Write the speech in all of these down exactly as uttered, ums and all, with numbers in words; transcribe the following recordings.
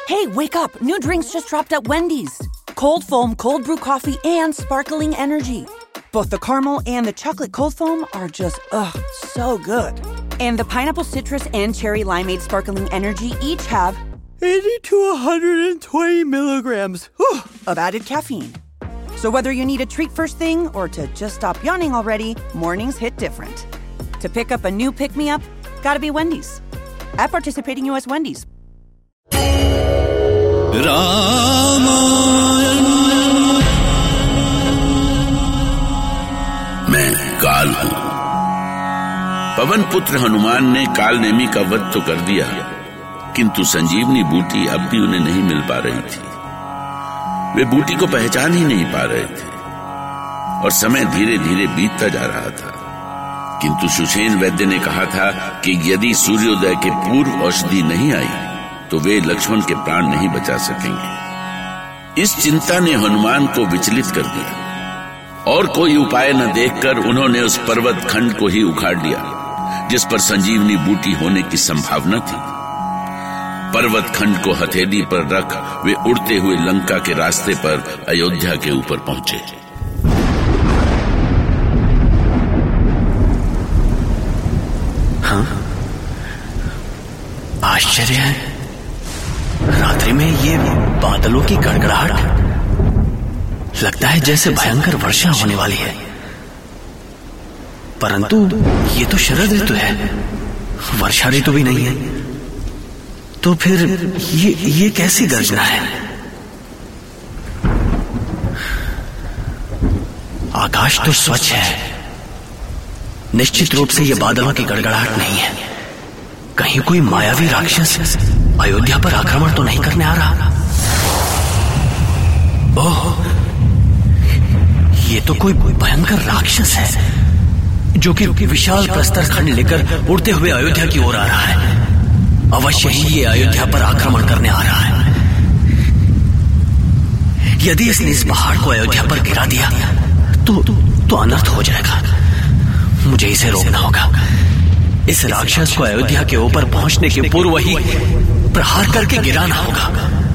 Hey, wake up. New drinks just dropped at Wendy's. Cold foam, cold brew coffee, and sparkling energy. Both the caramel and the chocolate cold foam are just, ugh, so good. And the pineapple citrus and cherry limeade sparkling energy each have eighty to one hundred twenty milligrams whew, of added caffeine. So whether you need a treat first thing or to just stop yawning already, mornings hit different. To pick up a new pick-me-up, gotta be Wendy's. At participating U S Wendy's. मैं काल हूं। पवन पुत्र हनुमान ने काल नेमी का वध तो कर दिया, किंतु संजीवनी बूटी अब भी उन्हें नहीं मिल पा रही थी। वे बूटी को पहचान ही नहीं पा रहे थे और समय धीरे धीरे बीतता जा रहा था। किंतु सुषेण वैद्य ने कहा था कि यदि सूर्योदय के पूर्व औषधि नहीं आई तो वे लक्ष्मण के प्राण नहीं बचा सकेंगे। इस चिंता ने हनुमान को विचलित कर दिया और कोई उपाय न देखकर उन्होंने उस पर्वत खंड को ही उखाड़ लिया जिस पर संजीवनी बूटी होने की संभावना थी। पर्वत खंड को हथेली पर रख वे उड़ते हुए लंका के रास्ते पर अयोध्या के ऊपर पहुंचे। हाँ, आश्चर्य है, रात्रि में ये बादलों की गड़गड़ाहट, लगता है जैसे भयंकर वर्षा होने वाली है। परंतु ये तो शरद ऋतु है, वर्षा ऋतु भी नहीं है, तो फिर ये ये कैसी गर्जना है? आकाश तो स्वच्छ है, निश्चित रूप से ये बादलों की गड़गड़ाहट नहीं है। कहीं कोई मायावी राक्षस अयोध्या पर आक्रमण तो नहीं करने आ रहा? ओह, ये तो कोई भयंकर राक्षस है जो कि विशाल प्रस्तर खंड लेकर उड़ते हुए अयोध्या की ओर आ रहा है। अवश्य ही ये अयोध्या पर आक्रमण करने आ रहा है। यदि इसने इस पहाड़ को अयोध्या पर गिरा दिया तो तो अनर्थ हो जाएगा। मुझे इसे रोकना होगा। इस राक्षस को अयोध्या के ऊपर पहुंचने के पूर्व ही प्रहार करके गिराना होगा।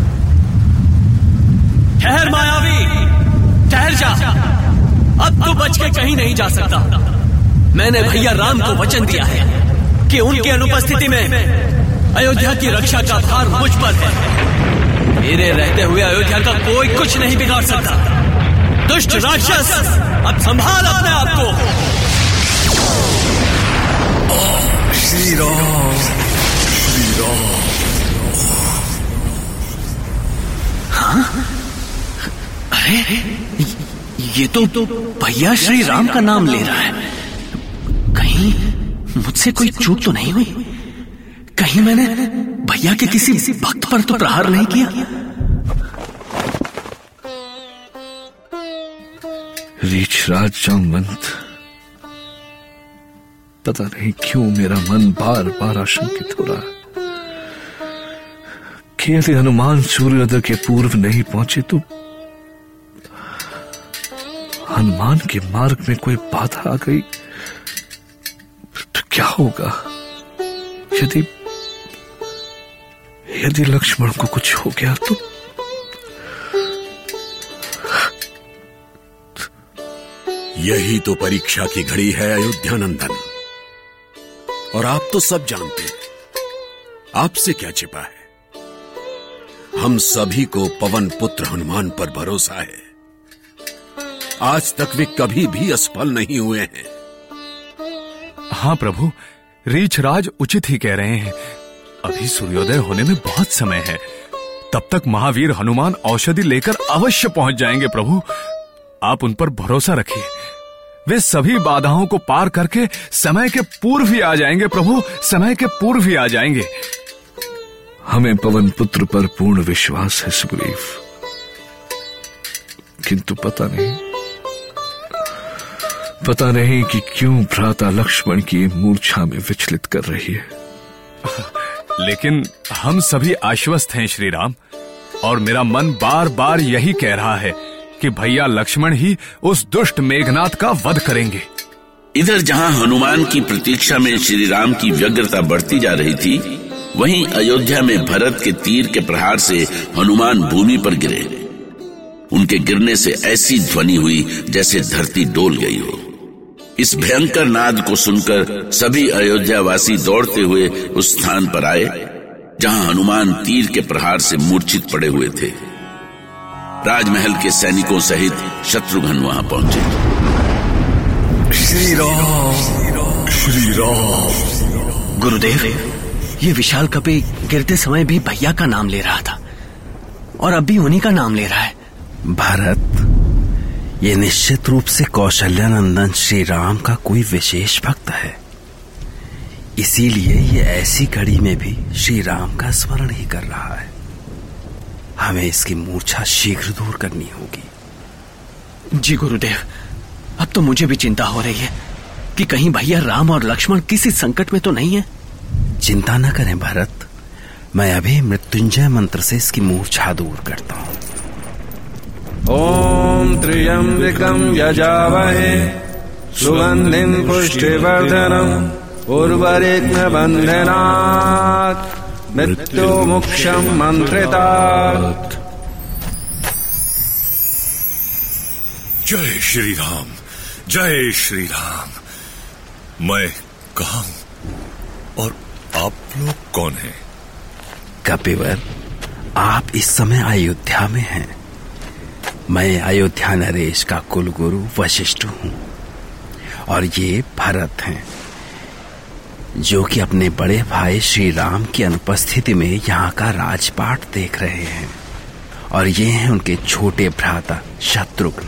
ठहर मायावी, ठहर जा, अब तू बच के कहीं नहीं जा सकता। मैंने भैया राम को वचन दिया है कि उनकी अनुपस्थिति में अयोध्या की रक्षा का भार मुझ पर है। मेरे रहते हुए अयोध्या का कोई कुछ नहीं बिगाड़ सकता। दुष्ट राक्षस, अब संभाल अपने आप को। श्री राम, श्री राम। हाँ? अरे ये तो भैया श्री राम का नाम ले रहा है। कहीं मुझसे कोई चूक तो नहीं हुई? कहीं मैंने भैया के किसी भक्त पर तो प्रहार नहीं किया? रीछराज जामवंत, पता नहीं क्यों मेरा मन बार बार आशंकित हो रहा है कि यदि हनुमान सूर्योदय के पूर्व नहीं पहुंचे तो हनुमान के मार्ग में कोई बाधा आ गई तो क्या होगा? यदि यदि लक्ष्मण को कुछ हो गया तो यही तो परीक्षा की घड़ी है अयोध्या नंदन, और आप तो सब जानते हैं। आपसे क्या छिपा है? हम सभी को पवन पुत्र हनुमान पर भरोसा है। आज तक वे कभी भी असफल नहीं हुए हैं। हाँ प्रभु, रीछराज उचित ही कह रहे हैं। अभी सूर्योदय होने में बहुत समय है। तब तक महावीर हनुमान औषधि लेकर अवश्य पहुंच जाएंगे। प्रभु, आप उन पर भरोसा रखिए। वे सभी बाधाओं को पार करके समय के पूर्व ही आ जाएंगे। प्रभु, समय के पूर्व ही आ जाएंगे। हमें पवन पुत्र पर पूर्ण विश्वास है सुग्रीव, किंतु पता नहीं पता नहीं कि क्यों भ्राता लक्ष्मण की मूर्छा में विचलित कर रही है। लेकिन हम सभी आश्वस्त हैं श्री राम, और मेरा मन बार बार यही कह रहा है कि भैया लक्ष्मण ही उस दुष्ट मेघनाथ का वध करेंगे। इधर जहां हनुमान की प्रतीक्षा में श्री राम की व्यग्रता बढ़ती जा रही थी, वहीं अयोध्या में भरत के तीर के प्रहार से हनुमान भूमि पर गिरे। उनके गिरने से ऐसी ध्वनि हुई जैसे धरती डोल गई हो। इस भयंकर नाद को सुनकर सभी अयोध्यावासी दौड़ते हुए उस स्थान पर आए जहां हनुमान तीर के प्रहार से मूर्छित पड़े हुए थे। राजमहल के सैनिकों सहित शत्रुघ्न वहां पहुंचे। श्री राम, श्री राम। गुरुदेव, ये विशाल कपि गिरते समय भी भैया का नाम ले रहा था और अब भी उन्हीं का नाम ले रहा है। भरत, ये निश्चित रूप से कौशल्यानंदन श्री राम का कोई विशेष भक्त है, इसीलिए ये ऐसी घड़ी में भी श्री राम का स्मरण ही कर रहा है। हमें इसकी मूर्छा शीघ्र दूर करनी होगी। जी गुरुदेव, अब तो मुझे भी चिंता हो रही है कि कहीं भैया राम और लक्ष्मण किसी संकट में तो नहीं है। चिंता न करें भरत, मैं अभी मृत्युंजय मंत्र से इसकी मूर्छा दूर करता हूँ। ओम त्र्यंबकं यजामहे सुगंधिं पुष्टिवर्धनम् उर्वरिक्म बन्धनात् मृत्युमुक्षं मंत्रितात्। जय श्री राम, जय श्री राम। मैं कहाँ हूं और आप लोग कौन हैं? कपिवर, आप इस समय अयोध्या में हैं। मैं अयोध्या नरेश का कुलगुरु वशिष्ठ हूं और ये भरत हैं, जो कि अपने बड़े भाई श्री राम की अनुपस्थिति में यहाँ का राजपाट देख रहे हैं, और ये हैं उनके छोटे भ्राता शत्रुघ्न।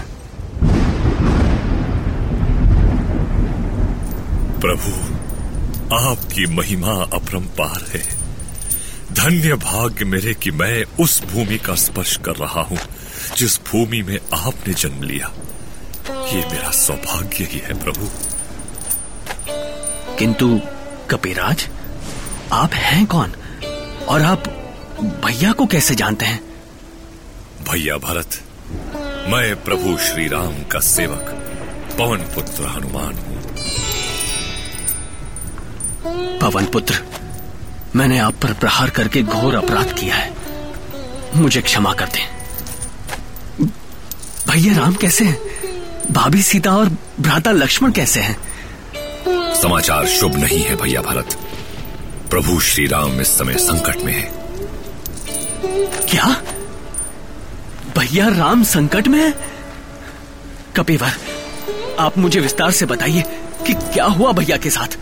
प्रभु, आपकी महिमा अपरंपार है। धन्य भाग्य मेरे कि मैं उस भूमि का स्पर्श कर रहा हूं जिस भूमि में आपने जन्म लिया। ये मेरा सौभाग्य ही है प्रभु। किंतु कपिराज, आप हैं कौन और आप भैया को कैसे जानते हैं? भैया भरत, मैं प्रभु श्री राम का सेवक पवन पुत्र हनुमान हूं। पवन पुत्र, मैंने आप पर प्रहार करके घोर अपराध किया है, मुझे क्षमा कर दें। भैया राम कैसे हैं? भाभी सीता और भ्राता लक्ष्मण कैसे हैं? समाचार शुभ नहीं है भैया भरत। प्रभु श्री राम इस समय संकट में है। क्या? भैया राम संकट में है? कपिवर, आप मुझे विस्तार से बताइए कि क्या हुआ भैया के साथ।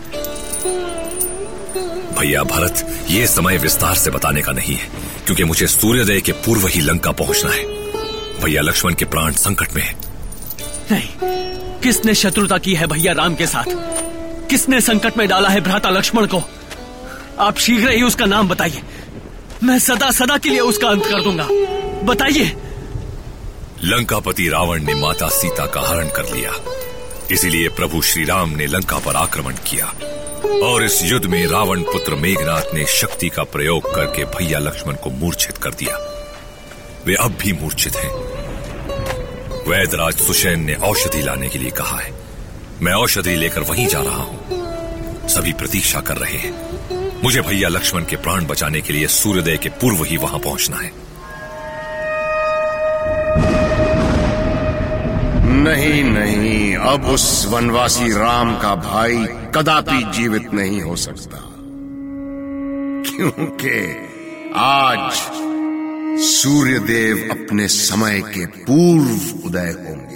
भैया भरत, ये समय विस्तार से बताने का नहीं है, क्योंकि मुझे सूर्योदय के पूर्व ही लंका पहुंचना है। भैया लक्ष्मण के प्राण संकट में है। नहीं, किसने शत्रुता की है भैया राम के साथ? किसने संकट में डाला है भ्राता लक्ष्मण को? आप शीघ्र ही उसका नाम बताइए, मैं सदा सदा के लिए उसका अंत कर दूंगा। बताइए। लंकापति रावण ने माता सीता का हरण कर लिया, इसीलिए प्रभु श्री राम ने लंका पर आक्रमण किया, और इस युद्ध में रावण पुत्र मेघनाथ ने शक्ति का प्रयोग करके भैया लक्ष्मण को मूर्छित कर दिया। वे अब भी मूर्छित हैं। वैदराज सुषेण ने औषधि लाने के लिए कहा है। मैं औषधि लेकर वहीं जा रहा हूं। सभी प्रतीक्षा कर रहे हैं। मुझे भैया लक्ष्मण के प्राण बचाने के लिए सूर्योदय के पूर्व ही वहां पहुंचना है। नहीं नहीं, अब उस वनवासी राम का भाई कदापि जीवित नहीं हो सकता, क्योंकि आज सूर्यदेव अपने समय के पूर्व उदय होंगे।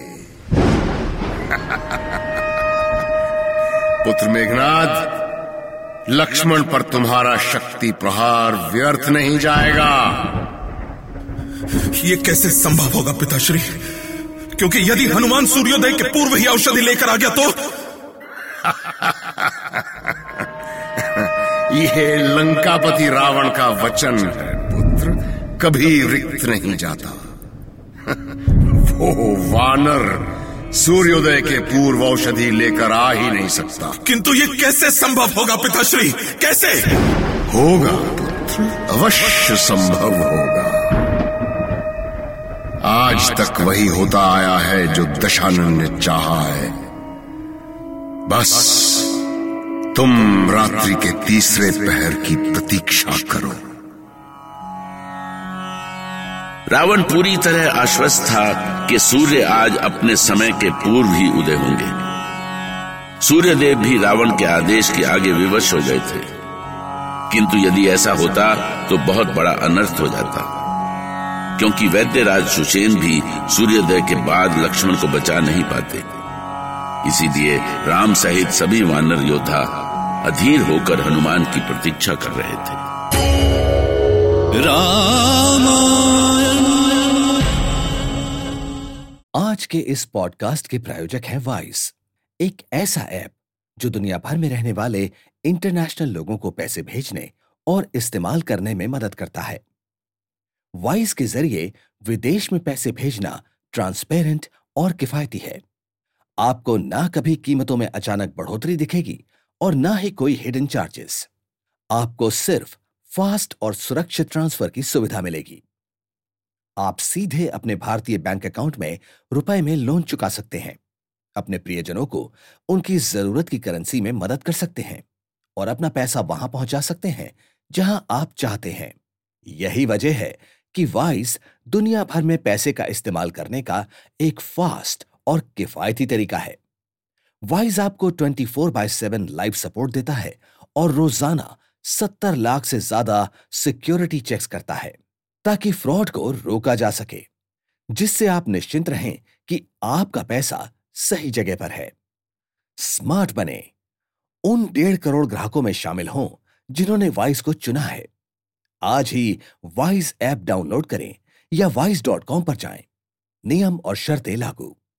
पुत्र मेघनाद, लक्ष्मण पर तुम्हारा शक्ति प्रहार व्यर्थ नहीं जाएगा। ये कैसे संभव होगा पिताश्री? क्योंकि यदि हनुमान सूर्योदय के पूर्व ही औषधि लेकर आ गया तो यह लंकापति रावण का वचन है पुत्र, कभी रिक्त नहीं जाता। वो वानर सूर्योदय के पूर्व औषधि लेकर आ ही नहीं सकता। किंतु ये कैसे संभव होगा पिताश्री? कैसे होगा पुत्र? अवश्य संभव होगा। आज तक वही होता आया है जो दशानन ने चाहा है। बस तुम रात्रि के तीसरे पहर की प्रतीक्षा करो। रावण पूरी तरह आश्वस्त था कि सूर्य आज अपने समय के पूर्व ही उदय होंगे। सूर्यदेव भी रावण के आदेश के आगे विवश हो गए थे, किंतु यदि ऐसा होता तो बहुत बड़ा अनर्थ हो जाता, क्योंकि वैद्यराज सुषेण भी सूर्योदय के बाद लक्ष्मण को बचा नहीं पाते। इसीलिए राम सहित सभी वानर योद्धा अधीर होकर हनुमान की प्रतीक्षा कर रहे थे। रामायण। आज के इस पॉडकास्ट के प्रायोजक हैं वाइस, एक ऐसा ऐप जो दुनिया भर में रहने वाले इंटरनेशनल लोगों को पैसे भेजने और इस्तेमाल करने में मदद करता है। वाइस के जरिए विदेश में पैसे भेजना ट्रांसपेरेंट और किफायती है। आपको ना कभी कीमतों में अचानक बढ़ोतरी दिखेगी और ना ही कोई हिडन चार्जेस। आपको सिर्फ फास्ट और सुरक्षित ट्रांसफर की सुविधा मिलेगी। आप सीधे अपने भारतीय बैंक अकाउंट में रुपए में लोन चुका सकते हैं, अपने प्रियजनों को उनकी जरूरत की करेंसी में मदद कर सकते हैं और अपना पैसा वहां पहुंचा सकते हैं जहां आप चाहते हैं। यही वजह है कि वाइस दुनिया भर में पैसे का इस्तेमाल करने का एक फास्ट और किफायती तरीका है। वाइस आपको चौबीस बाय सात लाइव सपोर्ट देता है और रोजाना सत्तर लाख से ज्यादा सिक्योरिटी चेक्स करता है ताकि फ्रॉड को रोका जा सके, जिससे आप निश्चिंत रहें कि आपका पैसा सही जगह पर है। स्मार्ट बने, उन डेढ़ करोड़ ग्राहकों में शामिल हों जिन्होंने वाइस को चुना है। आज ही वाइस ऐप डाउनलोड करें या वाइस डॉट कॉम पर जाएं। नियम और शर्तें लागू।